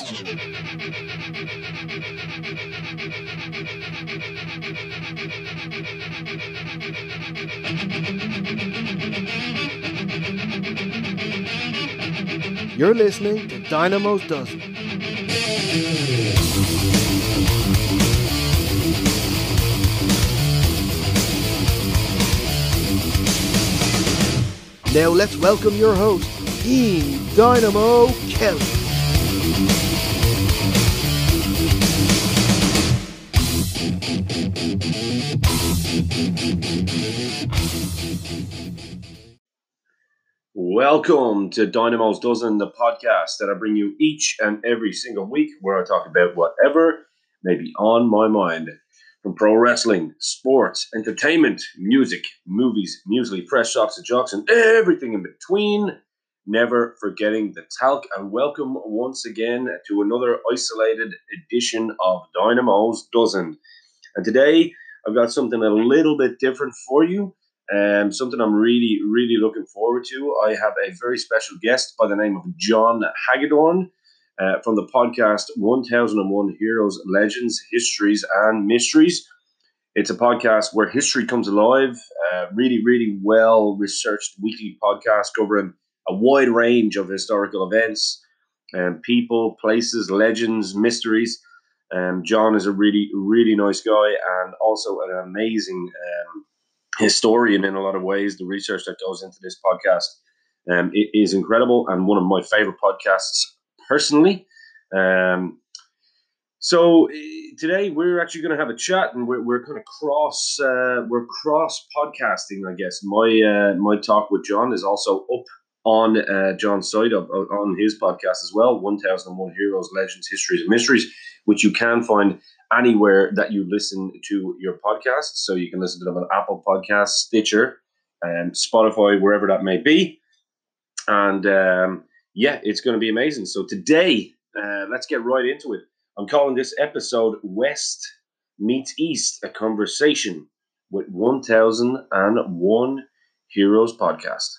You're listening to Dynamo's Dozen. Now let's welcome your host, Ian Dynamo Kelly. Welcome to Dynamo's Dozen, the podcast that I bring you each and every single week, where I talk about whatever may be on my mind. From pro wrestling, sports, entertainment, music, movies, muesli, fresh socks and jocks, and everything in between. Never forgetting the talc. And welcome once again to another isolated edition of Dynamo's Dozen. And today I've got something a little bit different for you. Something I'm really, really looking forward to. I have a very special guest by the name of John Hagedorn from the podcast 1001 Heroes, Legends, Histories, and Mysteries. It's a podcast where history comes alive. Really, really well-researched weekly podcast covering a wide range of historical events, people, places, legends, mysteries. John is a really, really nice guy and also an amazing historian in a lot of ways. The research that goes into this podcast it is incredible and one of my favorite podcasts personally. So today we're actually going to have a chat, and we're kind of cross podcasting, I guess. My talk with John is also up on John's side on his podcast as well, 1001 Heroes, Legends, Histories, and Mysteries, which you can find anywhere that you listen to your podcasts. So you can listen to them on Apple Podcasts, Stitcher, and Spotify, wherever that may be. And it's going to be amazing. So today, let's get right into it. I'm calling this episode West Meets East, a conversation with 1001 Heroes podcast.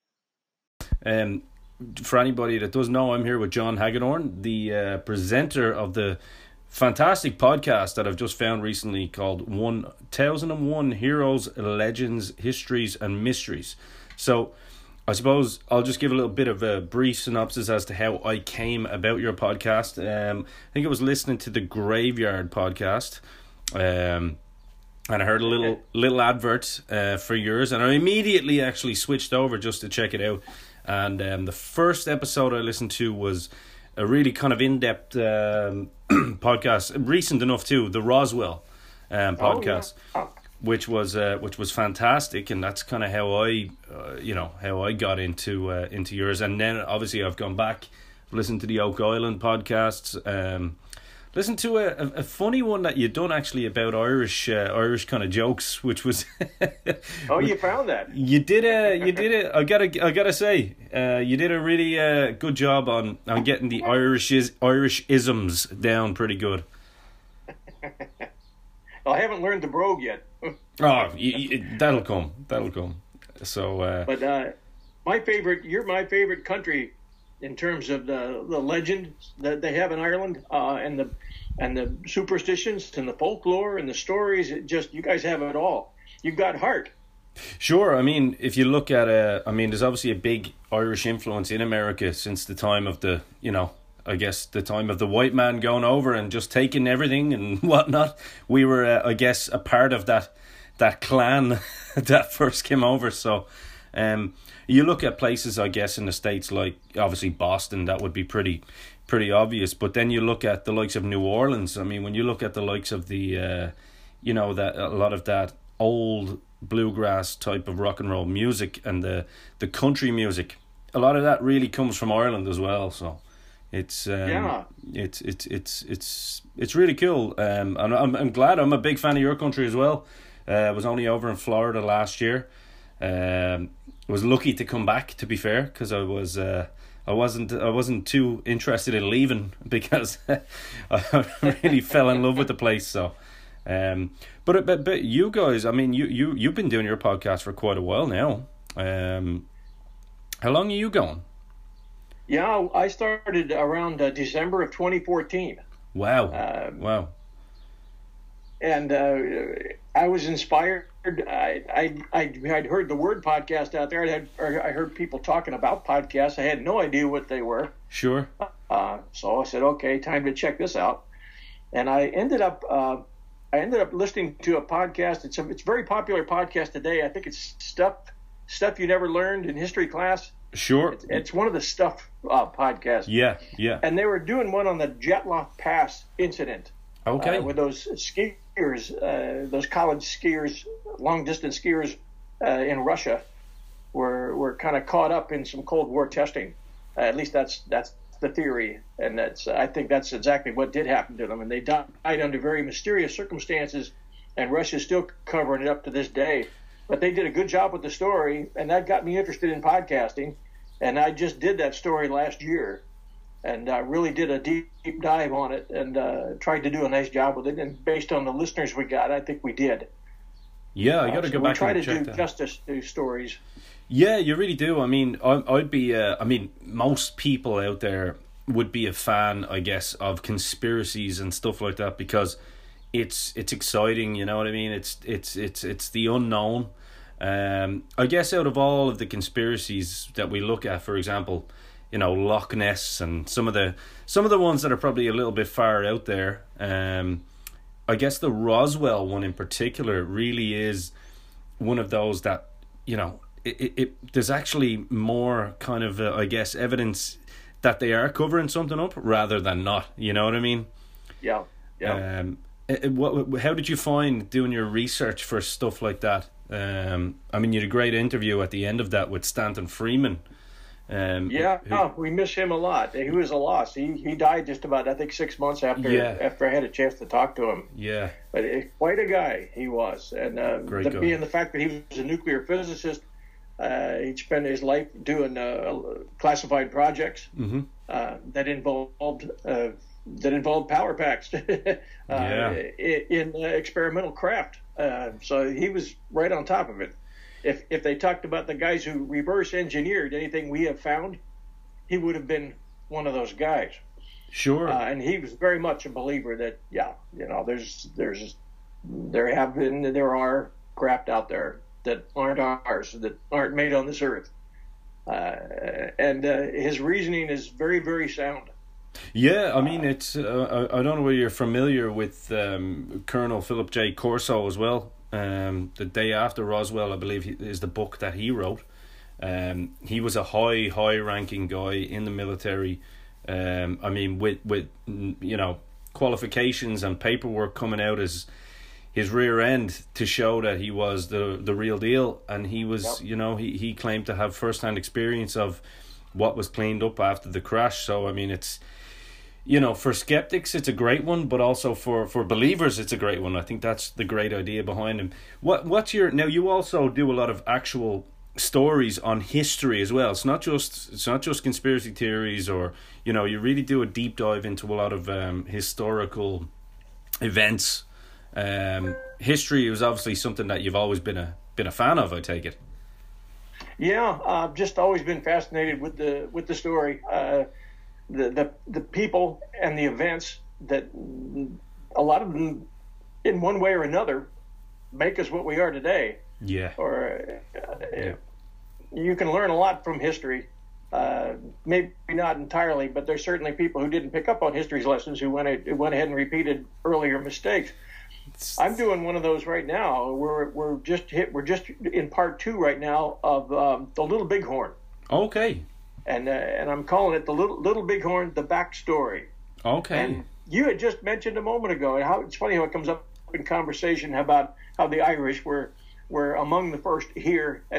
For anybody that doesn't know, I'm here with John Hagedorn, the presenter of the fantastic podcast that I've just found recently called 1001 Heroes, Legends, Histories, and Mysteries. So I suppose I'll just give a little bit of a brief synopsis as to how I came about your podcast. I think I was listening to the Graveyard podcast, and I heard a little advert for yours, and I immediately actually switched over just to check it out. And the first episode I listened to was a really kind of in-depth podcast, recent enough too, the Roswell podcast, which was fantastic, and that's kind of how I got into yours. And then obviously I've gone back, listened to the Oak Island podcasts, listened to a funny one that you'd done actually about Irish kind of jokes, which was oh, you found that? You did it. I gotta say, you did a really good job on getting the Irish isms down pretty good. Well, I haven't learned the brogue yet. That'll come. So, but you're my favorite country in terms of the legend that they have in Ireland, and the superstitions and the folklore and the stories. You guys have it all. You've got heart. Sure. I mean, if you look at there's obviously a big Irish influence in America since the time of the time of the white man going over and just taking everything and whatnot. We were, a part of that clan that first came over. So, you look at places, I guess, in the States, like obviously Boston, that would be pretty obvious. But then you look at the likes of New Orleans. I mean, when you look at the likes of the, that a lot of that old bluegrass type of rock and roll music and the country music, a lot of that really comes from Ireland as well. So it's it's really cool. And I'm glad. I'm a big fan of your country as well. I was only over in Florida last year. Was lucky to come back, to be fair, because I wasn't too interested in leaving because I really fell in love with the place. So, but you guys, I mean, you've been doing your podcast for quite a while now. How long are you going? Yeah, I started around December of 2014. Wow. Wow. And I was inspired. I'd heard the word podcast out there. I heard people talking about podcasts. I had no idea what they were. Sure. So I said, okay, time to check this out. And I ended up listening to a podcast. It's a very popular podcast today. I think it's stuff you never learned in history class. Sure. It's one of the stuff podcasts. Yeah, yeah. And they were doing one on the Dyatlov Pass incident. Okay. With those skiers, those college skiers, long distance skiers in Russia, were kind of caught up in some Cold War testing. At least that's the theory, and I think that's exactly what did happen to them. And they died under very mysterious circumstances, and Russia's still covering it up to this day. But they did a good job with the story, and that got me interested in podcasting. And I just did that story last year, and really did a deep dive on it, and tried to do a nice job with it. And based on the listeners we got, I think we did. Yeah, I got to go back and check that. We try to do justice to stories. Yeah, you really do. I mean, I'd be. I mean, most people out there would be a fan, I guess, of conspiracies and stuff like that because it's exciting. You know what I mean? It's the unknown. I guess out of all of the conspiracies that we look at, for example, you know, Loch Ness and some of the ones that are probably a little bit far out there. I guess the Roswell one in particular really is one of those that, you know, there's actually more kind of I guess evidence that they are covering something up rather than not. You know what I mean? Yeah. Yeah. How did you find doing your research for stuff like that? I mean, you had a great interview at the end of that with Stanton Freeman. We miss him a lot. He was a loss. He died just about, I think, 6 months after I had a chance to talk to him. Yeah. But quite a guy he was. And being the fact that he was a nuclear physicist, he'd spent his life doing classified projects that involved power packs in experimental craft. So he was right on top of it. If they talked about the guys who reverse engineered anything we have found, he would have been one of those guys. Sure. And he was very much a believer that, there are craft out there that aren't ours, that aren't made on this earth. And his reasoning is very, very sound. Yeah, I mean, it's. I don't know whether you're familiar with Colonel Philip J. Corso as well. The Day After Roswell, I believe, is the book that he wrote. He was a high-ranking guy in the military. I mean, with qualifications and paperwork coming out as his rear end to show that he was the real deal, and he was, he claimed to have first-hand experience of what was cleaned up after the crash. So I mean, it's. For skeptics, it's a great one, but also for believers, it's a great one. I think that's the great idea behind him. What's your now? You also do a lot of actual stories on history as well. It's not just conspiracy theories, or you really do a deep dive into a lot of historical events. History is obviously something that you've always been a fan of, I take it. Yeah, I've just always been fascinated with the story. The people and the events that a lot of them, in one way or another, make us what we are today. Yeah. Or you can learn a lot from history. Maybe not entirely, but there's certainly people who didn't pick up on history's lessons who went ahead and repeated earlier mistakes. I'm doing one of those right now. We're just in part 2 right now of the Little Bighorn. Okay. And I'm calling it the Little Bighorn, the backstory. Okay. And you had just mentioned a moment ago, and how it's funny how it comes up in conversation about how the Irish were among the first here, and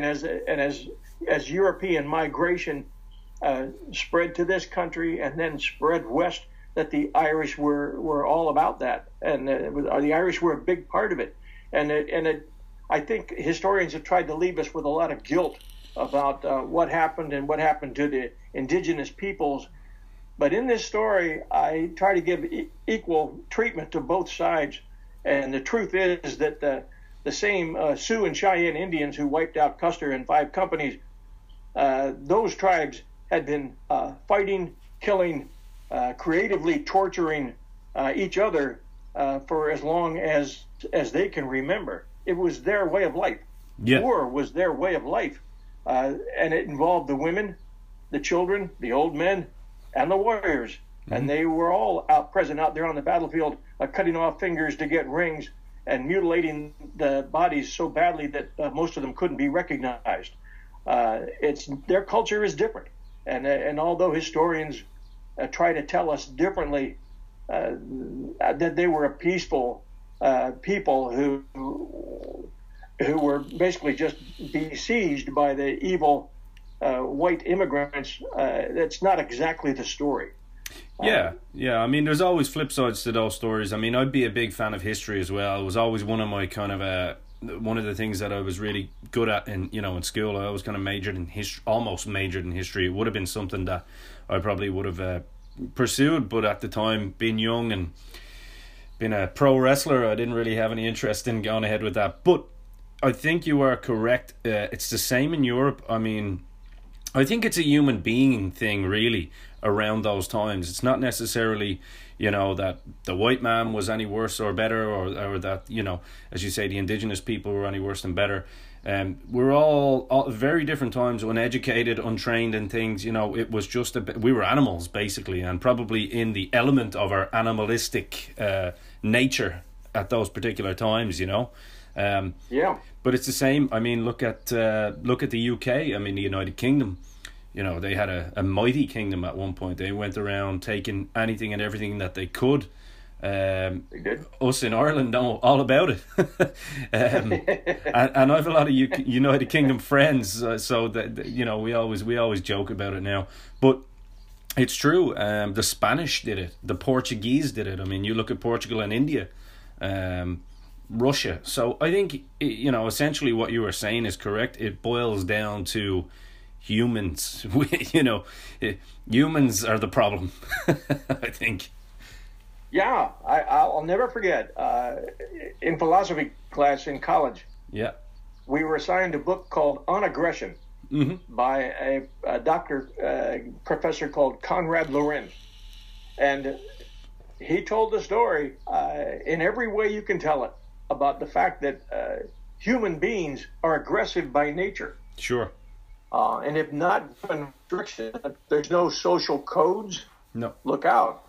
as European migration spread to this country and then spread west, that the Irish were all about that, and the Irish were a big part of it. And I think historians have tried to leave us with a lot of guilt about what happened and what happened to the indigenous peoples. But in this story, I try to give equal treatment to both sides. And the truth is that the same Sioux and Cheyenne Indians who wiped out Custer and 5 companies, those tribes had been fighting, killing, creatively torturing each other for as long as they can remember. It was their way of life. Yeah. War was their way of life, and it involved the women, the children, the old men, and the warriors. Mm-hmm. And they were all present out there on the battlefield, cutting off fingers to get rings and mutilating the bodies so badly that most of them couldn't be recognized. Their culture is different, and although historians try to tell us differently, that they were a peaceful people who were basically just besieged by the evil white immigrants, that's not exactly the story. Yeah. I mean, there's always flip sides to those stories. I mean, I'd be a big fan of history as well. It was always one of my kind of one of the things that I was really good at in school. I always kind of majored in history, almost majored in history. It would have been something that I probably would have pursued, but at the time, being young and being a pro wrestler, I didn't really have any interest in going ahead with that. But I think you are correct. It's the same in Europe. I mean, I think it's a human being thing, really, around those times. It's not necessarily, that the white man was any worse or better, or that, as you say, the indigenous people were any worse than better. We're all very different times, uneducated, untrained in things. It was just we were animals, basically, and probably in the element of our animalistic nature at those particular times, Yeah. But it's the same. I mean, look at the UK. I mean, the United Kingdom. They had a mighty kingdom at one point. They went around taking anything and everything that they could. They did. Us in Ireland know all about it. And I have a lot of United Kingdom friends, so that we always joke about it now. But it's true. The Spanish did it. The Portuguese did it. I mean, you look at Portugal and India. Russia. So I think, essentially what you were saying is correct. It boils down to humans. Humans are the problem, I think. Yeah, I'll never forget. In philosophy class in college, yeah, we were assigned a book called On Aggression by a professor called Konrad Lorenz. And he told the story in every way you can tell it about the fact that human beings are aggressive by nature. Sure. And if not given restriction, there's no social codes. No. Look out.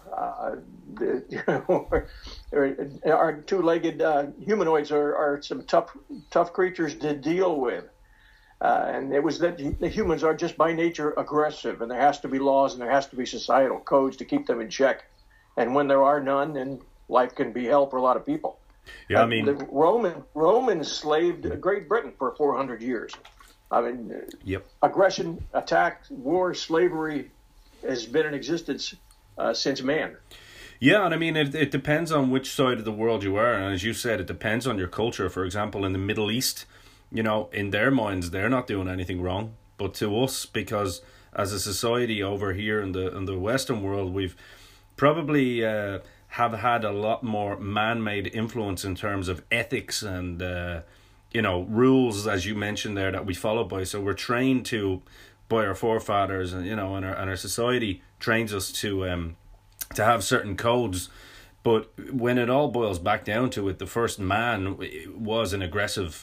Our two-legged humanoids are some tough creatures to deal with. And it was that the humans are just by nature aggressive, and there has to be laws and there has to be societal codes to keep them in check. And when there are none, then life can be hell for a lot of people. Yeah, I mean, the Romans slaved Great Britain for 400 years. I mean, yep. Aggression, attack, war, slavery has been in existence since man. Yeah, and I mean, it depends on which side of the world you are. And as you said, it depends on your culture. For example, in the Middle East, in their minds, they're not doing anything wrong. But to us, because as a society over here in the Western world, we've probably have had a lot more man-made influence in terms of ethics and rules, as you mentioned there, that we follow by. So we're trained by our forefathers, and and our society trains us to have certain codes. But when it all boils back down to it, the first man was an aggressive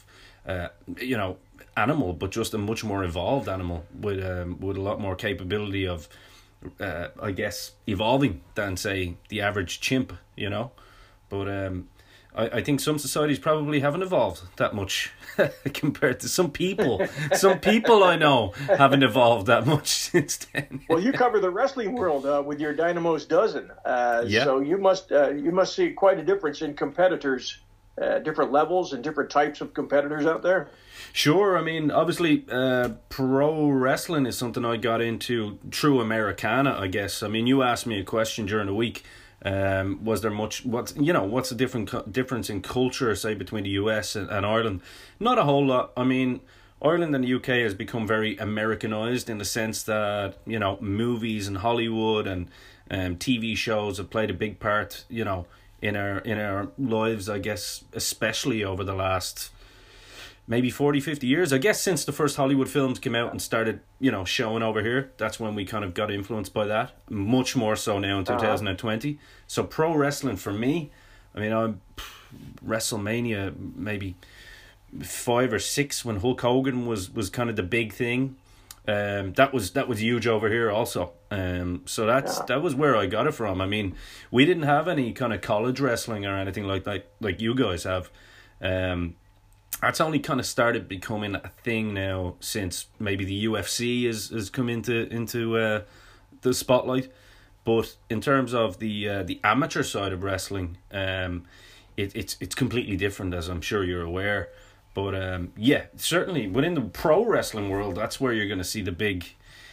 animal, but just a much more evolved animal with a lot more capability of I guess evolving than, say, the average chimp, but I think some societies probably haven't evolved that much compared to some people. Some people I know haven't evolved that much since then. Well, you cover the wrestling world with your Dynamo's Dozen, so you must see quite a difference in competitors, different levels and different types of competitors out there. Sure, I mean, obviously, pro wrestling is something I got into through Americana, I guess. I mean, you asked me a question during the week. Was there much? What's the difference in culture, say, between the US and Ireland? Not a whole lot. I mean, Ireland and the UK has become very Americanized in the sense that movies and Hollywood and TV shows have played a big part, in our lives, I guess, especially over the last maybe 40, 50 years. I guess since the first Hollywood films came out and started, showing over here, that's when we kind of got influenced by that. Much more so now in 2020. So pro wrestling for me, I mean, I'm WrestleMania maybe 5 or 6 when Hulk Hogan was kind of the big thing. That was huge over here also. So that was where I got it from. I mean, we didn't have any kind of college wrestling or anything like that, like you guys have. That's only kind of started becoming a thing now since maybe the UFC has come into the spotlight. But in terms of the amateur side of wrestling, it's completely different, as I'm sure you're aware. But certainly within the pro wrestling world, that's where you're going to see the big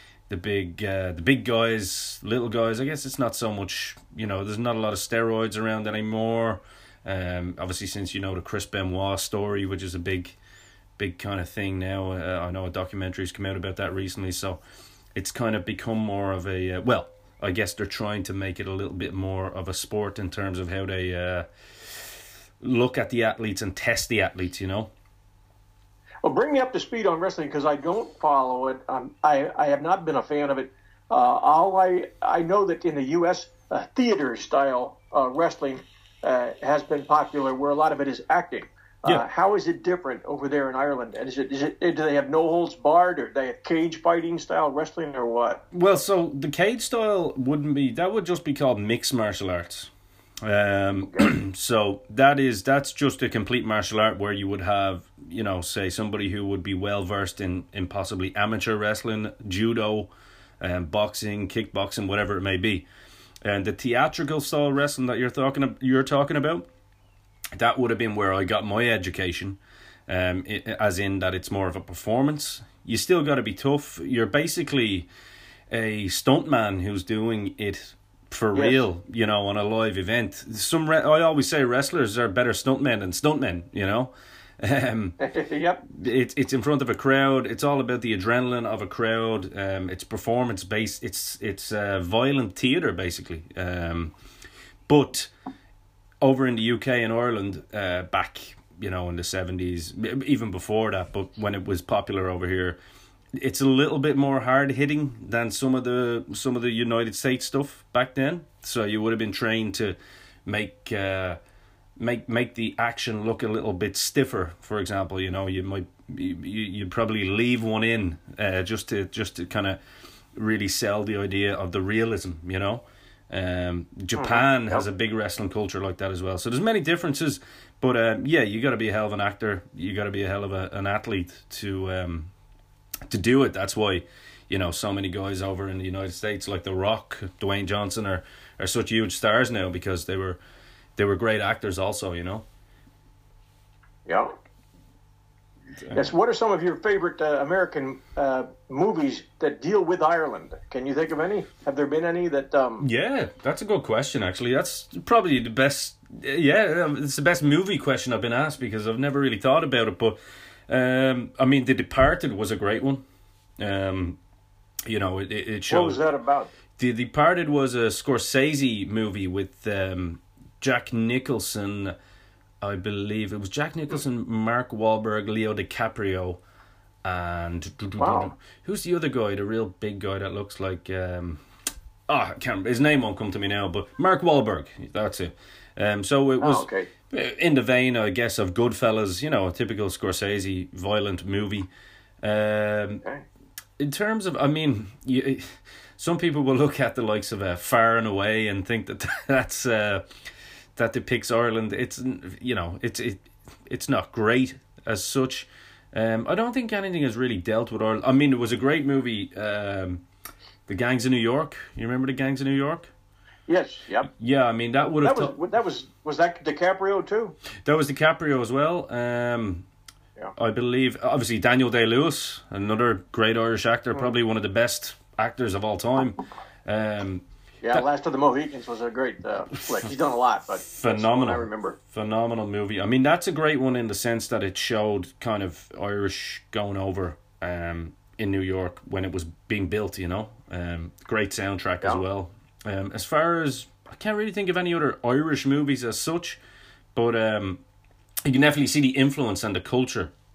guys, little guys. I guess it's not so much, there's not a lot of steroids around anymore. Obviously, since the Chris Benoit story, which is a big kind of thing now. I know a documentary's come out about that recently, so it's kind of become more of a I guess they're trying to make it a little bit more of a sport in terms of how they look at the athletes and test the athletes. Well, bring me up to speed on wrestling because I don't follow it. I have not been a fan of it. I know that in the U.S. Theater style wrestling has been popular, where a lot of it is acting. Yeah. How is it different over there in Ireland? And do they have no holds barred, or do they have cage fighting style wrestling, or what? Well, so the cage style that would just be called mixed martial arts. So that's just a complete martial art where you would have, say somebody who would be well versed in possibly amateur wrestling, judo, boxing, kickboxing, whatever it may be. And the theatrical style wrestling that you're talking about, that would have been where I got my education, as in that it's more of a performance. You still got to be tough. You're basically a stuntman who's doing it for real, on a live event. I always say wrestlers are better stuntmen than stuntmen, Yep. It's in front of a crowd. It's all about the adrenaline of a crowd. It's performance based. It's violent theater basically. But over in the UK and Ireland, back in the 70s, even before that, but when it was popular over here, it's a little bit more hard hitting than some of the United States stuff back then. So you would have been trained to make the action look a little bit stiffer. For example, you'd probably leave one in just to kind of really sell the idea of the realism. Japan has a big wrestling culture like that as well. So there's many differences, but you got to be a hell of an actor. You got to be a hell of an athlete to do it. That's why so many guys over in the United States like The Rock, Dwayne Johnson are such huge stars now because they were great actors also. Yeah. Yes. What are some of your favorite American movies that deal with Ireland? Can you think of any? Have there been any that? Yeah, that's a good question. Actually, that's probably the best. Yeah, it's the best movie question I've been asked because I've never really thought about it. But I mean, The Departed was a great one. It shows. What was that about? The Departed was a Scorsese movie with Jack Nicholson. I believe it was Jack Nicholson, Mark Wahlberg, Leo DiCaprio, and who's the other guy? The real big guy that looks like I can't remember. His name won't come to me now, but Mark Wahlberg. That's it. So it was in the vein, I guess, of Goodfellas. A typical Scorsese violent movie. In terms of, I mean, some people will look at the likes of Far and Away and think that's. That depicts Ireland. It's it's not great as such. I don't think anything has really dealt with Ireland. I mean, it was a great movie, The Gangs of New York. You remember The Gangs of New York? Yes. Yep. Yeah, I mean that would have. Was that DiCaprio too? That was DiCaprio as well. I believe obviously Daniel Day-Lewis, another great Irish actor, probably one of the best actors of all time. Last of the Mohicans was a great flick. He's done a lot, but phenomenal. I remember. Phenomenal movie. I mean, that's a great one in the sense that it showed kind of Irish going over in New York when it was being built. Great soundtrack as well. As far as I can't really think of any other Irish movies as such, but you can definitely see the influence and the culture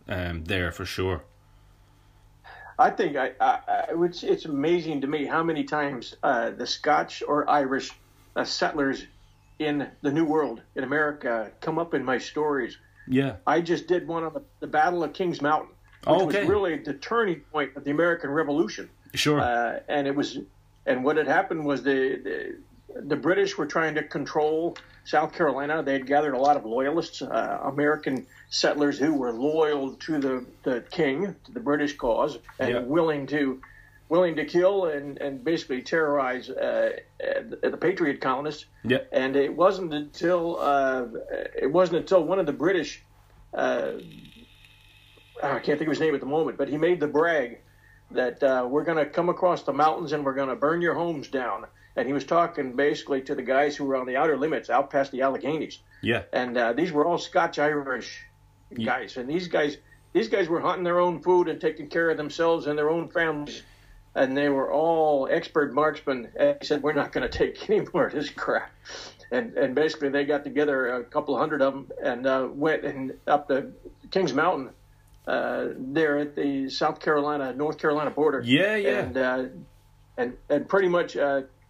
there for sure. I think it's amazing to me how many times the Scotch or Irish settlers in the New World, in America, come up in my stories. Yeah. I just did one on the Battle of Kings Mountain, which was really the turning point of the American Revolution. Sure. And what had happened was the British were trying to control South Carolina. They had gathered a lot of loyalists, American settlers who were loyal to the king, to the British cause, and willing to kill and basically terrorize the Patriot colonists. Yeah. And it wasn't until one of the British, I can't think of his name at the moment, but he made the brag that we're going to come across the mountains and we're going to burn your homes down. And he was talking basically to the guys who were on the outer limits, out past the Alleghenies. Yeah. And these were all Scotch-Irish guys. And these guys were hunting their own food and taking care of themselves and their own families. And they were all expert marksmen. And he said, we're not going to take any more of this crap. And basically they got together, a couple of hundred of them, and went up the Kings Mountain there at the North Carolina border. Yeah. And pretty much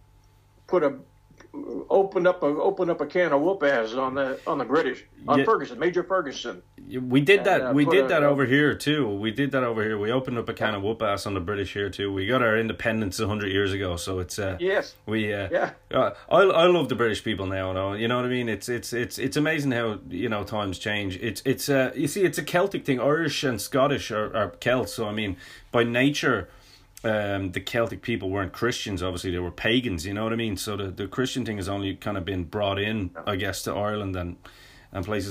opened up a can of whoop-ass on the British, on Ferguson, Major Ferguson. We did that. We did that over here too. We did that over here. We opened up a can of whoop-ass on the British here too. We got our independence 100 years ago, so it's yes. I love the British people now. No, you know what I mean. It's amazing how times change. It's you see, it's a Celtic thing. Irish and Scottish are Celts. So I mean, by nature, the Celtic people weren't Christians. Obviously, they were pagans. You know what I mean. So the Christian thing has only kind of been brought in, I guess, to Ireland and places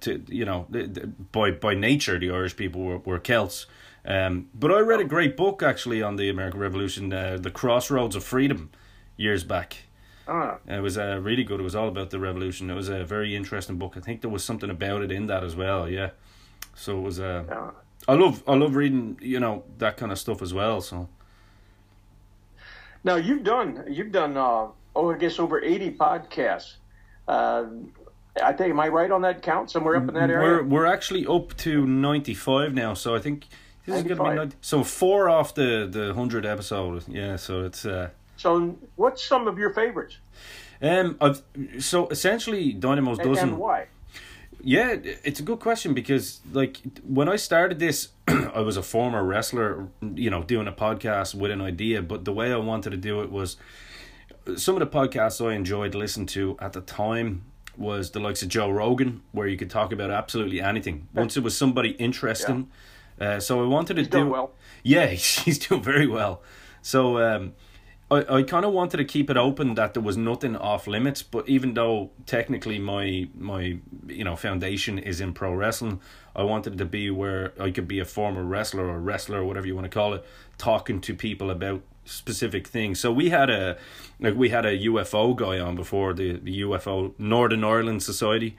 by nature the Irish people were Celts. But I read a great book actually on the American Revolution, The Crossroads of Freedom, years back. It was really good. It was all about the revolution. It was a very interesting book. I think there was something about it in that as well. Yeah. So it was. I love reading that kind of stuff as well. So. Now you've done I guess over 80 podcasts. I think, am I right on that count? Somewhere up in that area? We're actually up to 95 now, so I think this is going to be 90. So 4 off the 100 episode. Yeah, so it's. So what's some of your favorites? So essentially Dynamo's dozen. And why? Yeah, it's a good question because like when I started this, I was a former wrestler, doing a podcast with an idea, but the way I wanted to do it was some of the podcasts I enjoyed listening to at the time was the likes of Joe Rogan, where you could talk about absolutely anything once it was somebody interesting. Yeah. So I wanted to he's doing well. Yeah, he's doing very well. So I kind of wanted to keep it open that there was nothing off limits, but even though technically my foundation is in pro wrestling, I wanted it to be where I could be a former wrestler or whatever you want to call it, talking to people about specific things. So we had a UFO guy on before, the UFO Northern Ireland Society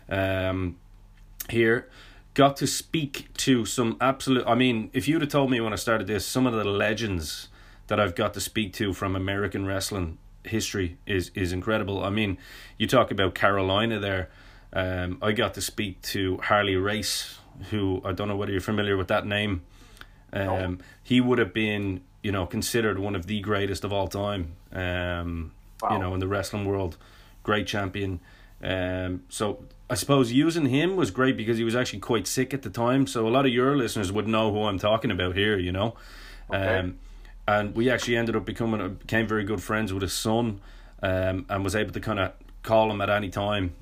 here. Got to speak to some absolute, I mean, if you'd have told me when I started this, some of the legends that I've got to speak to from American wrestling history is incredible. I mean, you talk about Carolina there. I got to speak to Harley Race, who I don't know whether you're familiar with that name. No. He would have been, considered one of the greatest of all time. Wow. In the wrestling world, great champion. So I suppose using him was great because he was actually quite sick at the time. So a lot of your listeners would know who I'm talking about here. Okay. And we actually became very good friends with his son, and was able to kind of call him at any time.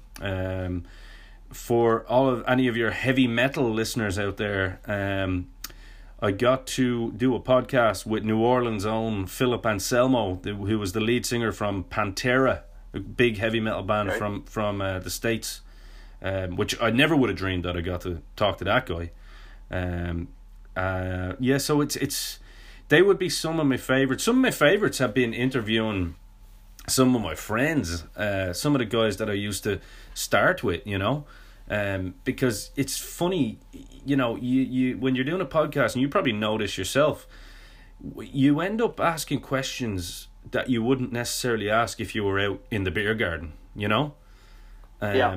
For any of your heavy metal listeners out there, I got to do a podcast with New Orleans' own Philip Anselmo, who was the lead singer from Pantera, a big heavy metal band from the States, which I never would have dreamed that I got to talk to that guy. So it's they would be some of my favorites. Some of my favorites have been interviewing some of my friends, some of the guys that I used to start with, because it's funny, you when you're doing a podcast, and you probably know this yourself, you end up asking questions that you wouldn't necessarily ask if you were out in the beer garden,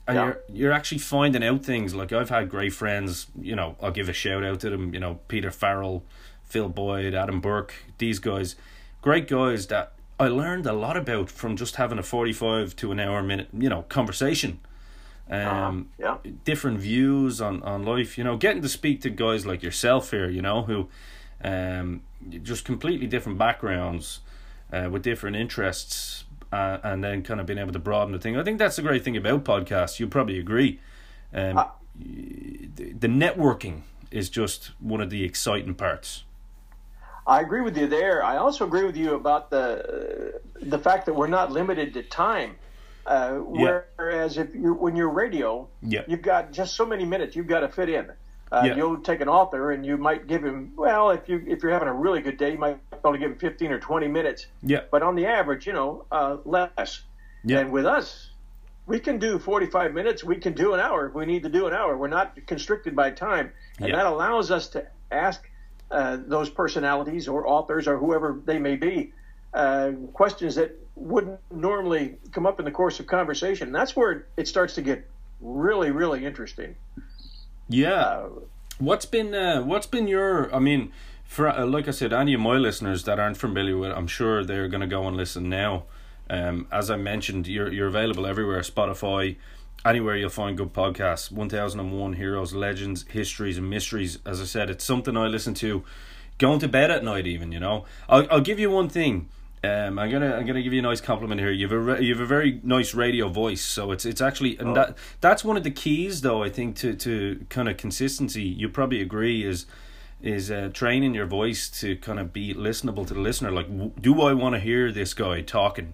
And you're actually finding out things. Like, I've had great friends, I'll give a shout out to them, Peter Farrell, Phil Boyd, Adam Burke, these guys, great guys that I learned a lot about from just having a 45 to an hour minute, conversation. Different views on life, getting to speak to guys like yourself here, who just completely different backgrounds with different interests. And then kind of being able to broaden the thing. I think that's the great thing about podcasts. You probably agree. The networking is just one of the exciting parts. I agree with you there. I also agree with you about the fact that we're not limited to time. Whereas when you're radio, you've got just so many minutes you've got to fit in. You'll take an author and you might give him, if you're having a really good day, you might only give him 15 or 20 minutes. Yeah. But on the average, less. Yeah. And with us, we can do 45 minutes. We can do an hour if we need to do an hour. We're not constricted by time. And that allows us to ask those personalities or authors or whoever they may be questions that wouldn't normally come up in the course of conversation. And that's where it starts to get really, really interesting. Yeah. What's been your, for like I said, any of my listeners that aren't familiar with it, I'm sure they're going to go and listen now. As I mentioned, you're available everywhere, Spotify, anywhere you'll find good podcasts. 1001 Heroes, Legends, Histories and Mysteries. As I said, it's something I listen to going to bed at night even, I'll give you one thing. I'm gonna give you a nice compliment here. You've a very nice radio voice, so it's actually, and that's one of the keys though, I think, to kind of consistency. You probably agree is training your voice to kind of be listenable to the listener. Like, do I want to hear this guy talking?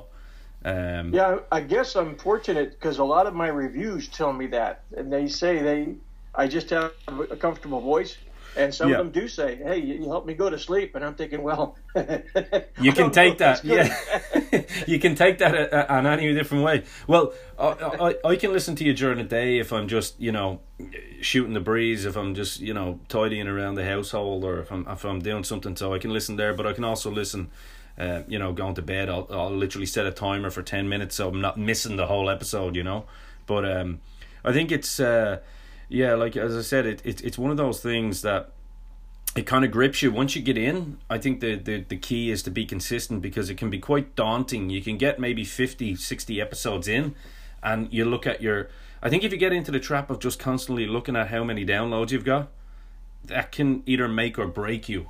I guess I'm fortunate because a lot of my reviews tell me that, and they say I just have a comfortable voice. And some of them do say, "Hey, you help me go to sleep," and I'm thinking, well, you can take that, you can take that on any different way. Well, I can listen to you during the day if I'm just, shooting the breeze, if I'm just, tidying around the household, or if I'm doing something. So I can listen there, but I can also listen, going to bed. I'll literally set a timer for 10 minutes, so I'm not missing the whole episode, But I think it's. Like as I said, it's one of those things that it kind of grips you once you get in. I think the key is to be consistent, because it can be quite daunting. You can get maybe 50, 60 episodes in, and you look at I think if you get into the trap of just constantly looking at how many downloads you've got, that can either make or break you.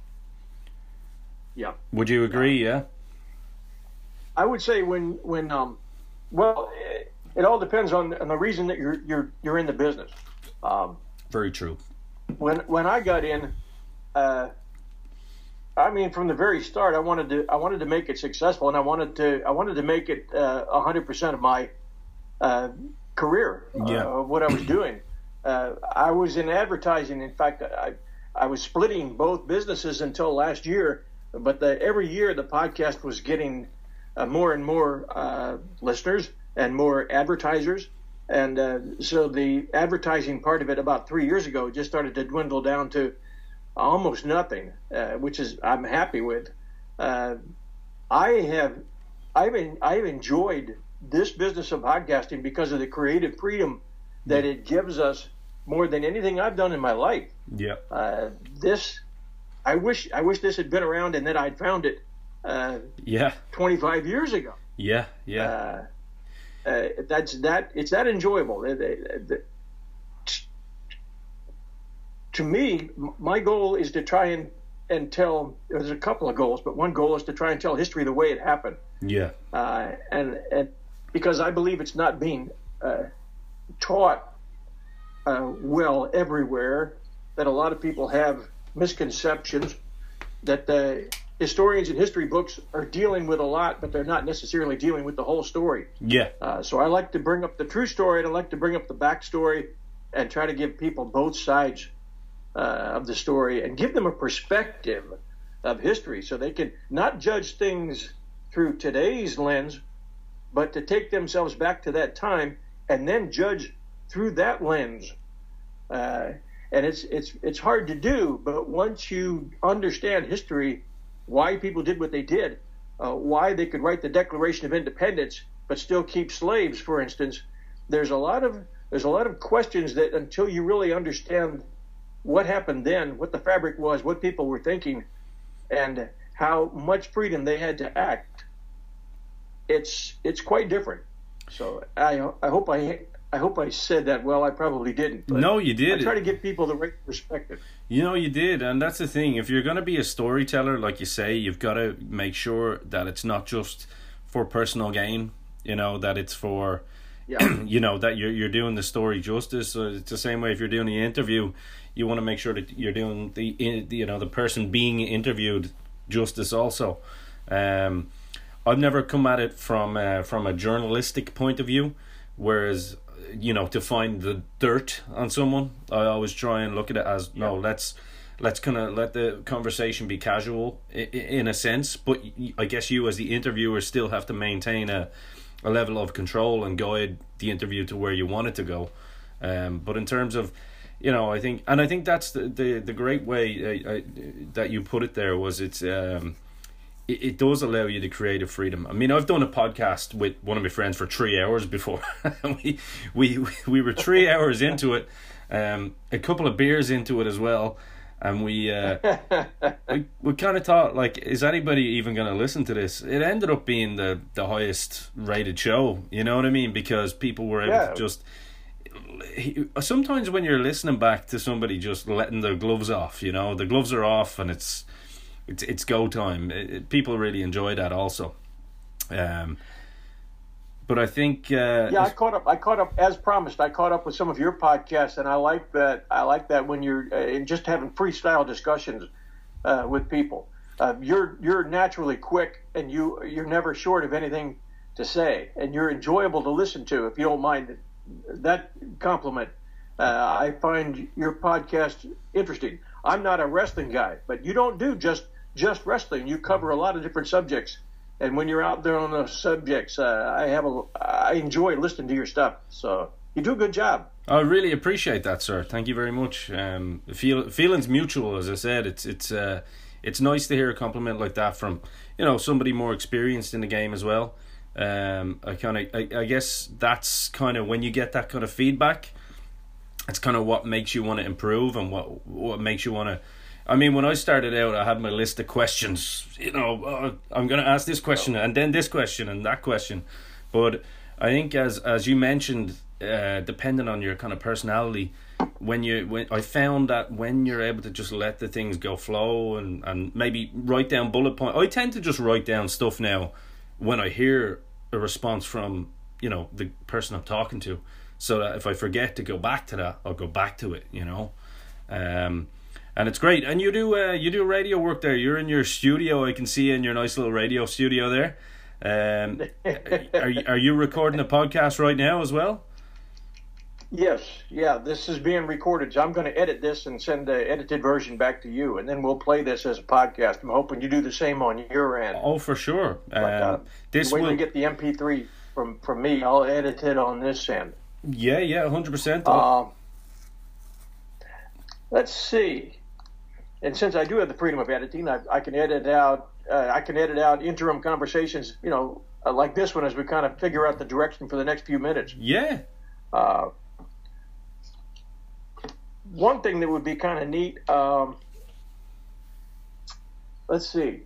Yeah. Would you agree? Yeah. I would say when it all depends on the reason that you're in the business. Very true. When I got in, from the very start, I wanted to make it successful, and I wanted to make it 100% of my career of what I was doing. I was in advertising. In fact, I was splitting both businesses until last year. But every year the podcast was getting more and more listeners and more advertisers. And so the advertising part of it about 3 years ago just started to dwindle down to almost nothing, which is I'm happy with. I've enjoyed this business of podcasting because of the creative freedom that it gives us more than anything I've done in my life. Yeah. I wish this had been around and that I'd found it 25 years ago. Yeah. It's that enjoyable. To me, my goal is to try and tell. There's a couple of goals, but one goal is to try and tell history the way it happened. Yeah. And because I believe it's not being taught well everywhere, that a lot of people have misconceptions that the historians and history books are dealing with a lot, but they're not necessarily dealing with the whole story. Yeah. So I like to bring up the true story, and I like to bring up the backstory and try to give people both sides of the story and give them a perspective of history so they can not judge things through today's lens, but to take themselves back to that time and then judge through that lens. And it's hard to do, but once you understand history, why people did what they did, why they could write the Declaration of Independence but still keep slaves, for instance, there's a lot of questions that until you really understand what happened then, what the fabric was, what people were thinking, and how much freedom they had to act, it's quite different. So I hope I said that well. I probably didn't. But no, you did. I try to give people the right perspective. You did, and that's the thing. If you're going to be a storyteller, like you say, you've got to make sure that it's not just for personal gain. That it's for, that you're doing the story justice. So it's the same way if you're doing the interview, you want to make sure that you're doing the person being interviewed justice also. I've never come at it from a journalistic point of view, whereas to find the dirt on someone, I always try and look at it as no, let's kind of let the conversation be casual in a sense, but I guess you as the interviewer still have to maintain a level of control and guide the interview to where you want it to go. But in terms of I think that's the great way that you put it there was it does allow you the creative freedom. I mean, I've done a podcast with one of my friends for 3 hours before. we were 3 hours into it, a couple of beers into it as well, and we kind of thought, like, is anybody even going to listen to this? It ended up being the highest rated show, you know what I mean? Because people were able to just... Sometimes when you're listening back to somebody just letting the gloves off, the gloves are off and it's go time. People really enjoy that also. But I think I caught up as promised. I caught up with some of your podcasts, and I like that when you're just having freestyle discussions with people. You're naturally quick, and you're never short of anything to say, and you're enjoyable to listen to. If you don't mind that compliment, I find your podcast interesting. I'm not a wrestling guy, but you don't do just wrestling. You cover a lot of different subjects, and when you're out there on those subjects, I enjoy listening to your stuff. So you do a good job. I really appreciate that, sir. Thank you very much. Feelings mutual, as I said. It's nice to hear a compliment like that from somebody more experienced in the game as well. I guess that's kind of when you get that kind of feedback. It's kind of what makes you want to improve and what makes you want to. I mean, when I started out, I had my list of questions. I'm going to ask this question and then this question and that question. But I think as you mentioned, depending on your kind of personality, when I found that when you're able to just let the things go flow and maybe write down bullet points. I tend to just write down stuff now when I hear a response from the person I'm talking to, so that if I forget to go back to that, I'll go back to it. And it's great. And you do radio work there. You're in your studio. I can see you in your nice little radio studio there. Are you recording a podcast right now as well? Yes. Yeah, this is being recorded. So I'm going to edit this and send the edited version back to you, and then we'll play this as a podcast. I'm hoping you do the same on your end. Oh, for sure. When we get the MP3 from me, I'll edit it on this end. Yeah, 100%. Let's see. And since I do have the freedom of editing, I can edit out. Interim conversations, like this one, as we kind of figure out the direction for the next few minutes. Yeah. One thing that would be kind of neat. Let's see.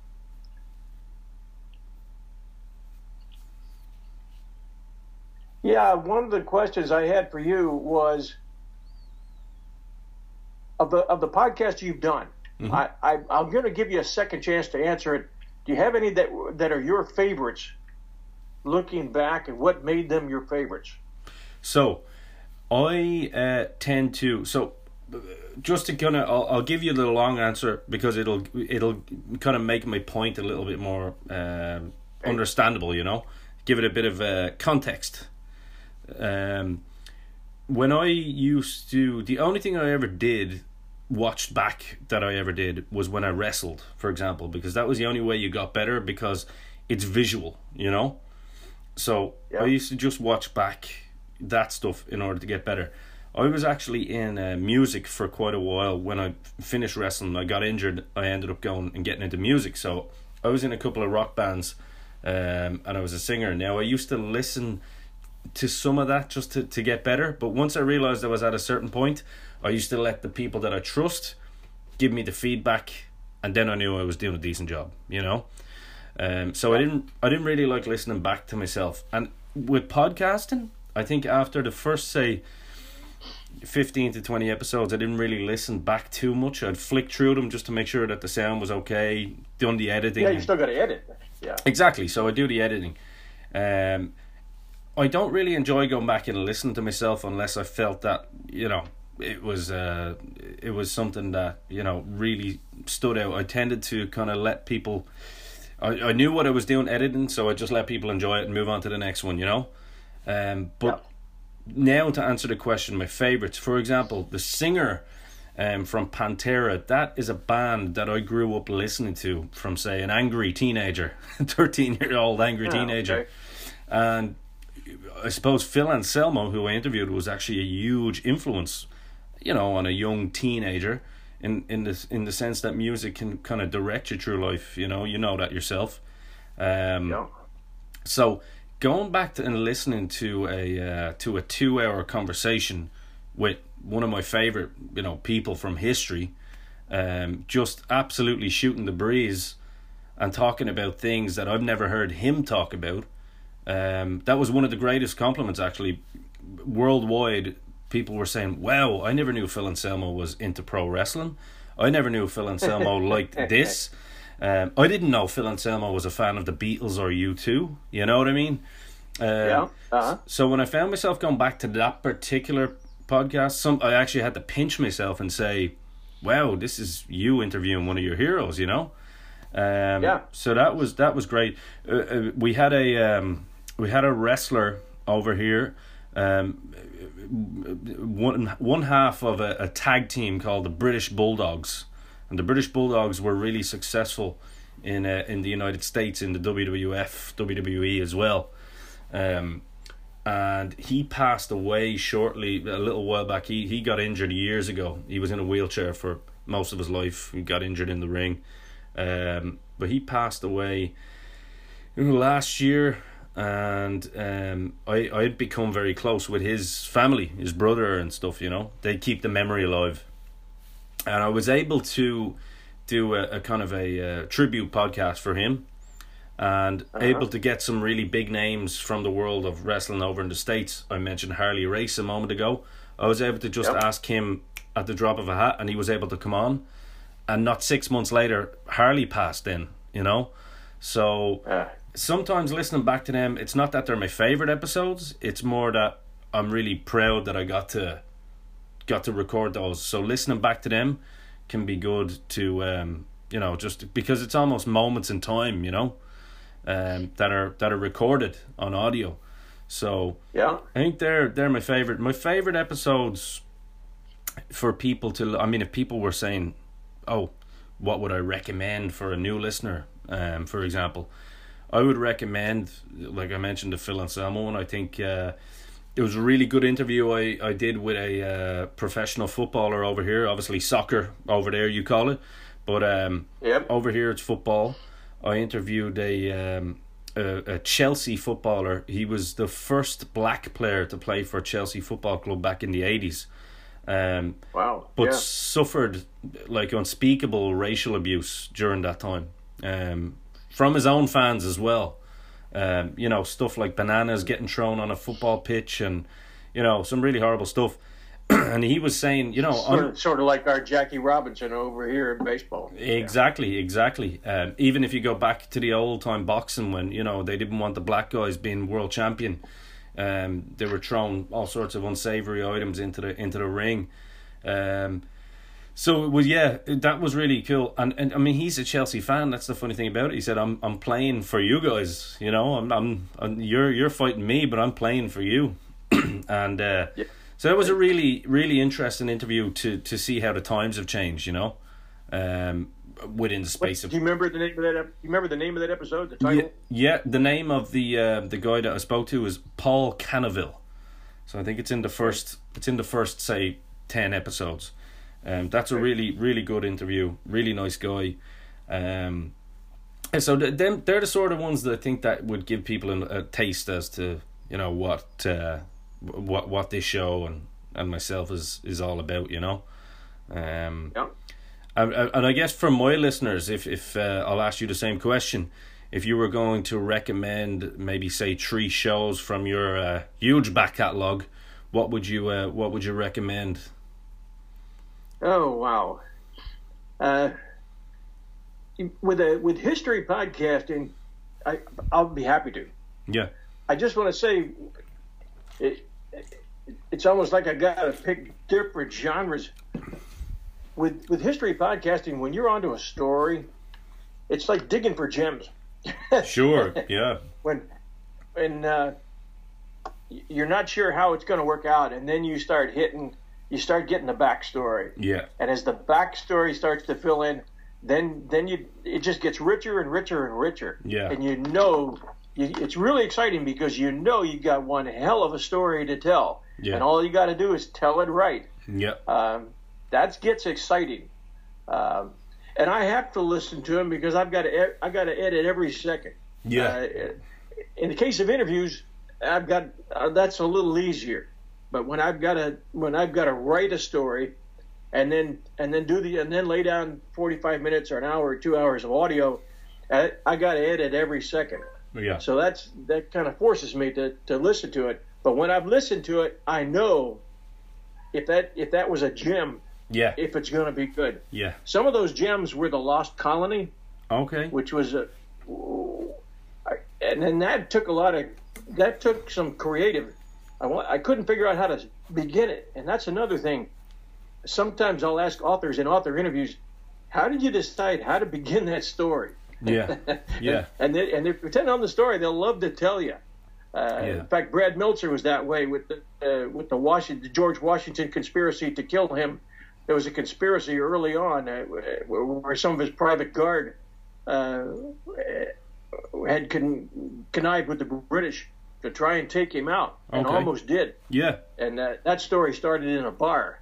Yeah, one of the questions I had for you was of the podcast you've done. Mm-hmm. I'm going to give you a second chance to answer it. Do you have any that are your favorites? Looking back, and what made them your favorites? So, I tend to. So, just to kind of, I'll give you a little long answer because it'll kind of make my point a little bit more understandable. Give it a bit of context. When I used to, the only thing I ever did, watched back that I ever did, was when I wrestled, for example, because that was the only way you got better, because it's visual, So yeah. I used to just watch back that stuff in order to get better. I was actually in music for quite a while. When I finished wrestling, I got injured. I ended up going and getting into music. So I was in a couple of rock bands, and I was a singer. Now, I used to listen to some of that just to get better. But once I realized I was at a certain point, I used to let the people that I trust give me the feedback, and then I knew I was doing a decent job, you know. So I didn't really like listening back to myself. And with podcasting, I think after the first, say, 15 to 20 episodes, I didn't really listen back too much. I'd flick through them just to make sure that the sound was okay, done the editing. Yeah, you still got to edit. Yeah, exactly. So I do the editing. I don't really enjoy going back and listening to myself unless I felt that, you know, it was something that, you know, really stood out. I tended to kind of let people, I knew what I was doing editing, so I just let people enjoy it and move on to the next one, you know. But now to answer the question, my favourites, for example, the singer from Pantera, that is a band that I grew up listening to from, say, an angry teenager, 13-year-old angry teenager. Okay. And I suppose Phil Anselmo, who I interviewed, was actually a huge influence, you know, on a young teenager in the sense that music can kind of direct you through life, you know that yourself. So going back to and listening to a 2-hour conversation with one of my favorite, you know, people from history, just absolutely shooting the breeze and talking about things that I've never heard him talk about. That was one of the greatest compliments, actually. Worldwide, people were saying, wow, I never knew Phil Anselmo was into pro wrestling. I never knew Phil Anselmo liked this. I didn't know Phil Anselmo was a fan of the Beatles or U2. You know what I mean? So when I found myself going back to that particular podcast, I actually had to pinch myself and say, wow, this is you interviewing one of your heroes, you know? So that was great. We had a wrestler over here, one half of a tag team called the British Bulldogs, and the British Bulldogs were really successful in the United States, in the WWF, WWE as well. And he passed away shortly, a little while back. He got injured years ago. He was in a wheelchair for most of his life. He got injured in the ring. But he passed away last year, and I'd become very close with his family, his brother and stuff, you know. They keep the memory alive. And I was able to do a kind of a tribute podcast for him, and able to get some really big names from the world of wrestling over in the States. I mentioned Harley Race a moment ago. I was able to just ask him at the drop of a hat, and he was able to come on. And not 6 months later, Harley passed in, you know. So sometimes listening back to them, it's not that they're my favourite episodes. It's more that I'm really proud that I got to record those. So listening back to them can be good to, you know, just because it's almost moments in time, you know, that are recorded on audio. So I think they're my favourite. My favourite episodes for people to, I mean, if people were saying, oh, what would I recommend for a new listener, for example, I would recommend, like I mentioned, the Phil Anselmo one. I think it was a really good interview I did with a professional footballer over here. Obviously soccer over there you call it, but over here it's football. I interviewed a Chelsea footballer. He was the first black player to play for Chelsea Football Club back in the 80s. But suffered like unspeakable racial abuse during that time, from his own fans as well. You know, stuff like bananas getting thrown on a football pitch, and you know, some really horrible stuff. And he was saying, you know, sort of like our Jackie Robinson over here in baseball. Exactly. Even if you go back to the old time boxing, when, you know, they didn't want the black guys being world champion, they were throwing all sorts of unsavory items into the ring. So it was, that was really cool. And I mean, he's a Chelsea fan. That's the funny thing about it. He said, I'm playing for you guys, you know, I'm you're fighting me, but I'm playing for you. And so it was a really, really interesting interview to see how the times have changed, you know, within the space of. Do you remember the name of that? You remember the name of that episode? The title? Yeah. The name of the guy that I spoke to is Paul Canaville. So I think it's in the first say 10 episodes. That's a really, really good interview. Really nice guy. So they're the sort of ones that I think that would give people a taste as to, you know, what this show and myself is all about, you know. Yeah. And I guess for my listeners, if I'll ask you the same question, if you were going to recommend maybe say 3 shows from your huge back catalogue, what would you recommend? Oh wow! With history podcasting, I'll be happy to. Yeah. I just want to say, it's almost like I got to pick different genres. With history podcasting, when you're onto a story, it's like digging for gems. Sure. Yeah. When you're not sure how it's going to work out, and then you start getting the backstory. Yeah. And as the backstory starts to fill in, then it just gets richer and richer and richer. Yeah. And it's really exciting because you got one hell of a story to tell. Yeah. And all you got to do is tell it right. Yeah. That gets exciting. And I have to listen to them because I got to edit every second. Yeah. In the case of interviews, I've got that's a little easier. But when I've got to write a story, and then lay down 45 minutes or an hour or 2 hours of audio, I got to edit every second. Yeah. So that kind of forces me to listen to it. But when I've listened to it, I know if that was a gem. Yeah. If it's going to be good. Yeah. Some of those gems were The Lost Colony. Okay. Which was and then that took some creative. I couldn't figure out how to begin it, and that's another thing. Sometimes I'll ask authors in author interviews, how did you decide how to begin that story? Yeah. Yeah. and they pretend on the story. They'll love to tell you. In fact, Brad Meltzer was that way with the George Washington conspiracy to kill him. There was a conspiracy early on where some of his private guard had connived with the British to try and take him out, and almost did. Yeah. And that story started in a bar.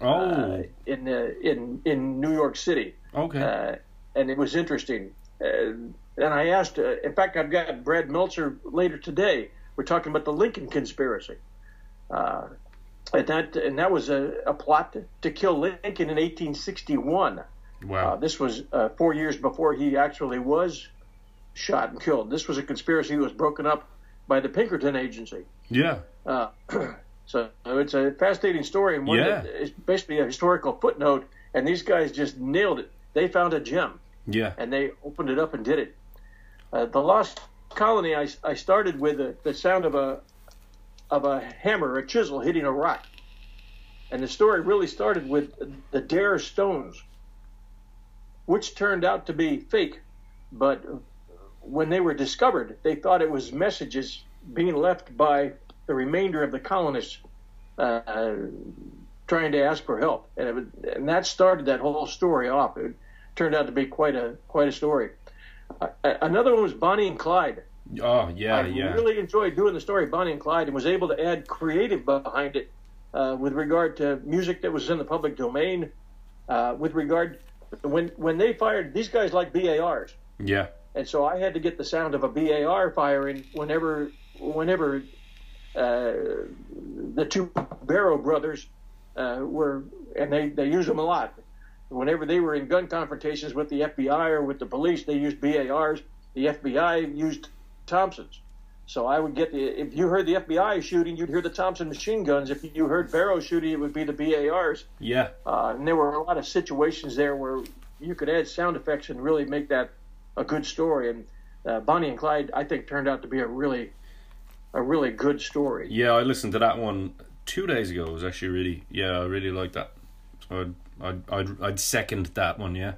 In New York City. Okay. And it was interesting. And I asked. In fact, I've got Brad Meltzer later today. We're talking about the Lincoln conspiracy. And that was a plot to kill Lincoln in 1861. Wow. This was 4 years before he actually was shot and killed. This was a conspiracy that was broken up by the Pinkerton Agency. Yeah. So it's a fascinating story, and one that is basically a historical footnote, and these guys just nailed it. They found a gem. Yeah. And they opened it up and did it. The Lost Colony, I started with the sound of a hammer, a chisel hitting a rock. And the story really started with the Dare Stones, which turned out to be fake. But when they were discovered, they thought it was messages being left by the remainder of the colonists trying to ask for help. And that started that whole story off. It turned out to be quite a story. Another one was Bonnie and Clyde. Oh, yeah, I really enjoyed doing the story Bonnie and Clyde, and was able to add creative behind it with regard to music that was in the public domain, with regard when they fired, these guys like BARs. Yeah. And so I had to get the sound of a BAR firing whenever the two Barrow brothers were, and they use them a lot. Whenever they were in gun confrontations with the FBI or with the police, they used BARs. The FBI used Thompsons. So I would get if you heard the FBI shooting, you'd hear the Thompson machine guns. If you heard Barrow shooting, it would be the BARs. Yeah. And there were a lot of situations there where you could add sound effects and really make that a good story. And Bonnie and Clyde, I think, turned out to be a really good story. Yeah, I listened to that one 2 days ago. It was actually I really liked that. So I'd second that one. Yeah.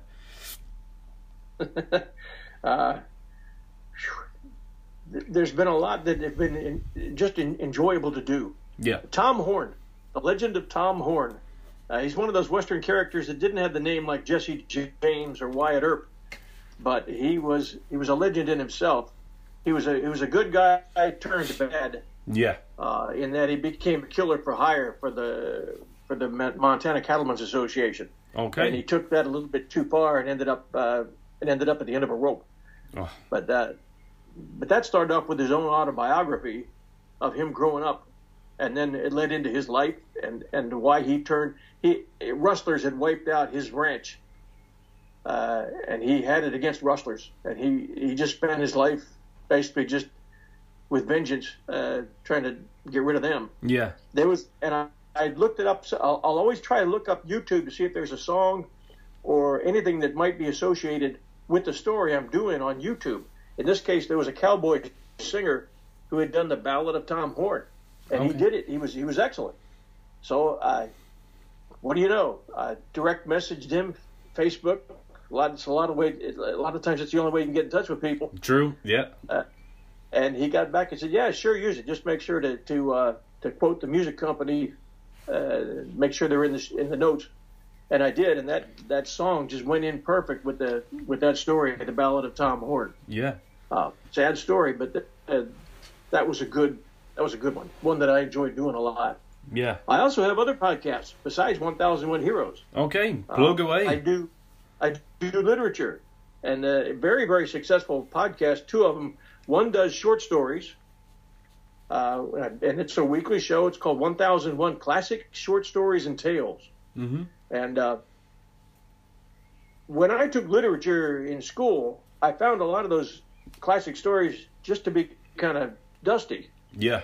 There's been a lot that have been enjoyable to do. Yeah. Tom Horn, the legend of Tom Horn. He's one of those Western characters that didn't have the name like Jesse James or Wyatt Earp, but he was a legend in himself. He was a good guy turned bad. Yeah. In that he became a killer for hire for the Montana Cattlemen's Association. Okay. And he took that a little bit too far and ended up at the end of a rope. Oh. But that started off with his own autobiography, of him growing up, and then it led into his life and why he turned. Rustlers had wiped out his ranch, and he had it against rustlers, and he just spent his life basically just with vengeance, trying to get rid of them. Yeah. There was, and I looked it up. So I'll always try to look up YouTube to see if there's a song or anything that might be associated with the story I'm doing on YouTube. In this case, there was a cowboy singer who had done the Ballad of Tom Horn, and he did it. He was excellent. So what do you know? I direct messaged him, Facebook. A lot of times it's the only way you can get in touch with people. True. Yeah. And he got back and said, "Yeah, sure, use it. Just make sure to quote the music company, make sure they're in the notes." And I did, and that song just went in perfect with that story, the Ballad of Tom Horn. Yeah. Sad story, but that was a good one that I enjoyed doing a lot. Yeah. I also have other podcasts besides 1001 Heroes. Okay, plug away. I do literature, and very, very successful podcast. Two of them. One does short stories, and it's a weekly show. It's called 1001 Classic Short Stories and Tales. Mm-hmm. And when I took literature in school, I found a lot of those classic stories just to be kind of dusty. Yeah.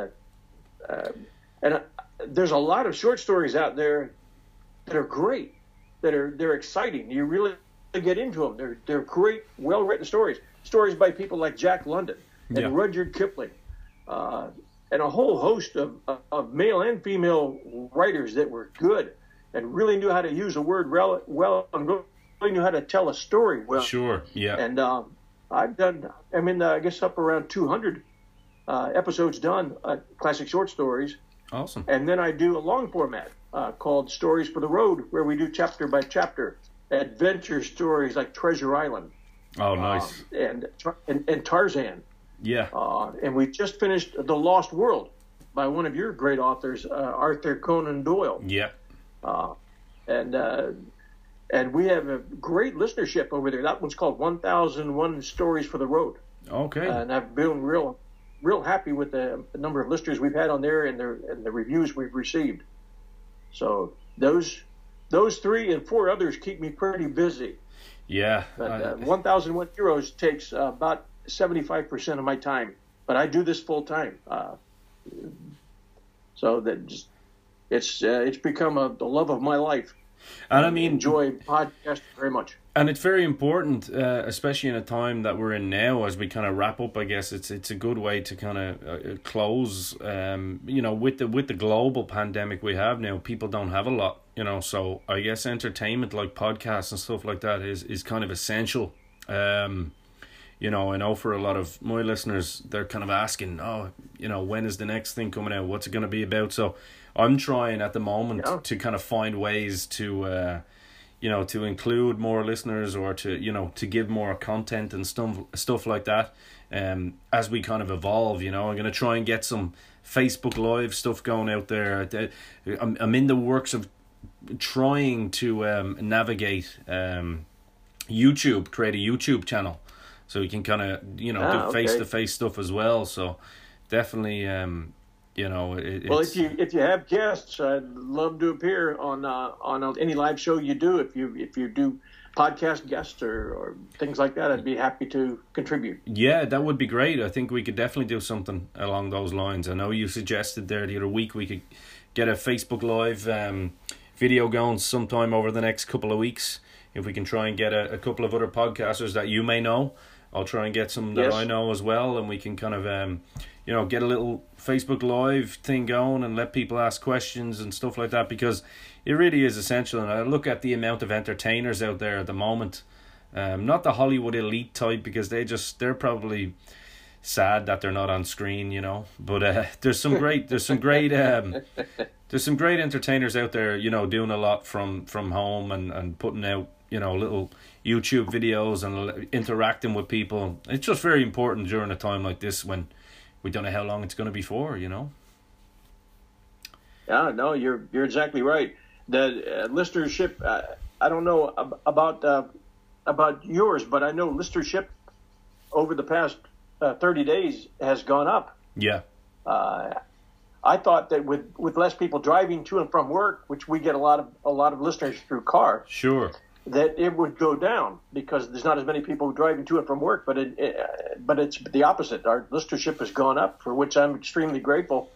And there's a lot of short stories out there that are great, they're exciting. You really get into them. They're great, well-written stories. Stories by people like Jack London and Rudyard Kipling, and a whole host of male and female writers that were good and really knew how to use a word well and really knew how to tell a story well. Sure, yeah. And I guess up around 200 episodes done, classic short stories. Awesome. And then I do a long format called Stories for the Road, where we do chapter by chapter adventure stories like Treasure Island. Oh, nice. And Tarzan. Yeah. And we just finished The Lost World by one of your great authors, Arthur Conan Doyle. Yeah. And we have a great listenership over there. That one's called 1001 Stories for the Road. Okay. And I've been real happy with the number of listeners we've had on there and the reviews we've received. So those 3 and 4 others keep me pretty busy. Yeah. But 1001 Heroes takes about 75% of my time, but I do this full time. So that it's become the love of my life. And I mean, enjoy podcasting very much. And it's very important, especially in a time that we're in now, as we kind of wrap up. I guess it's a good way to kind of close. With the global pandemic we have now, people don't have a lot. So I guess entertainment like podcasts and stuff like that is kind of essential. I know for a lot of my listeners, they're kind of asking, when is the next thing coming out? What's it going to be about? So I'm trying at the moment to kind of find ways to, to include more listeners or to give more content and stuff like that. As we kind of evolve, I'm going to try and get some Facebook Live stuff going out there. I'm in the works of trying to navigate YouTube, create a YouTube channel. So we can kind of, do face-to-face stuff as well. So definitely, well, if you have guests, I'd love to appear on any live show you do. If you do podcast guests or things like that, I'd be happy to contribute. Yeah, that would be great. I think we could definitely do something along those lines. I know you suggested there the other week we could get a Facebook Live video going sometime over the next couple of weeks. If we can try and get a couple of other podcasters that you may know, I'll try and get some that I know as well, and we can kind of, get a little Facebook Live thing going and let people ask questions and stuff like that, because it really is essential. And I look at the amount of entertainers out there at the moment, not the Hollywood elite type, because they're probably sad that they're not on screen, but there's some great entertainers out there, doing a lot from home and putting out, little YouTube videos and interacting with people. It's just very important during a time like this when we don't know how long it's going to be for, Yeah, no, you're exactly right. The listenership, I don't know about yours, but I know listenership over the past 30 days has gone up. Yeah. I thought that with less people driving to and from work, which we get a lot of listeners through car, Sure. that it would go down because there's not as many people driving to and from work. But it's the opposite. Our listenership has gone up, for which I'm extremely grateful.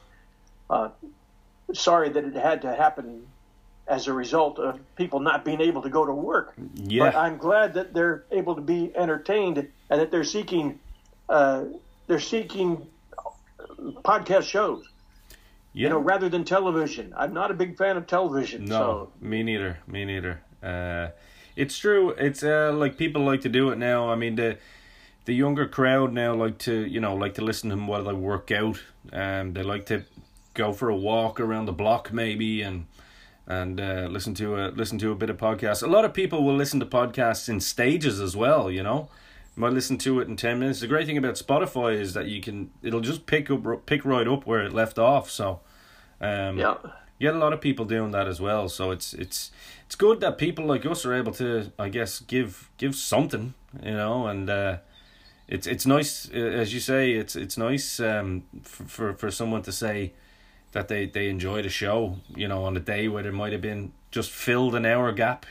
Sorry that it had to happen as a result of people not being able to go to work. Yeah. But I'm glad that they're able to be entertained and that they're seeking podcast shows. Yeah. Rather than television. I'm not a big fan of television. No, So. me neither. It's true. It's like people like to do it now. I mean, the younger crowd now like to listen to them while they work out. They like to go for a walk around the block maybe and listen to a bit of podcast. A lot of people will listen to podcasts in stages as well. You might listen to it in 10 minutes. The great thing about Spotify is that it'll just pick right up where it left off. So, Yeah. You get a lot of people doing that as well. So it's good that people like us are able to, I guess, give something, and it's nice, as you say, it's nice for someone to say that they enjoy the show, on a day where there might have been just filled an hour gap,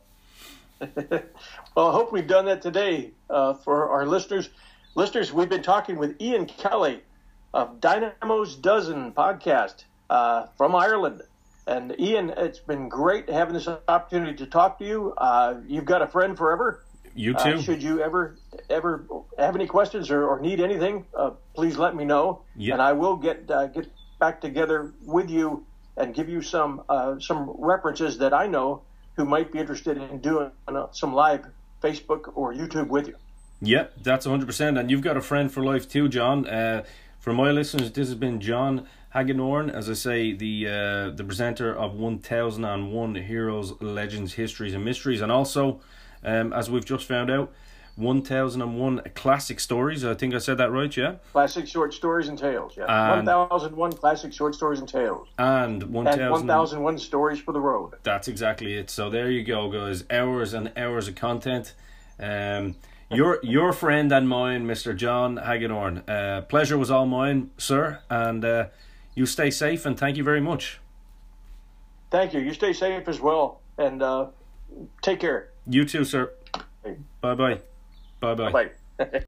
Well, I hope we've done that today for our listeners. Listeners, we've been talking with Ian Kelly of Dynamo's Dozen podcast from Ireland. And Ian, it's been great having this opportunity to talk to you. You've got a friend forever. You too. Should you ever have any questions or need anything, please let me know. Yeah. And I will get back together with you and give you some references that I know who might be interested in doing some live Facebook or YouTube with you. Yep, that's 100%. And you've got a friend for life too, John. For my listeners, this has been John Hagedorn, as I say, the presenter of 1001 Heroes, Legends, Histories and Mysteries, and also, as we've just found out, 1001 Classic Stories. I think I said that right, yeah? Classic Short Stories and Tales, yeah. And 1001 Classic Short Stories and Tales. And 1001 Stories for the Road. That's exactly it. So there you go, guys. Hours and hours of content. Your friend and mine, Mr. John Hagedorn. Pleasure was all mine, sir. And you stay safe, and thank you very much. Thank you. You stay safe as well. And take care. You too, sir. Bye-bye. Bye-bye. Bye.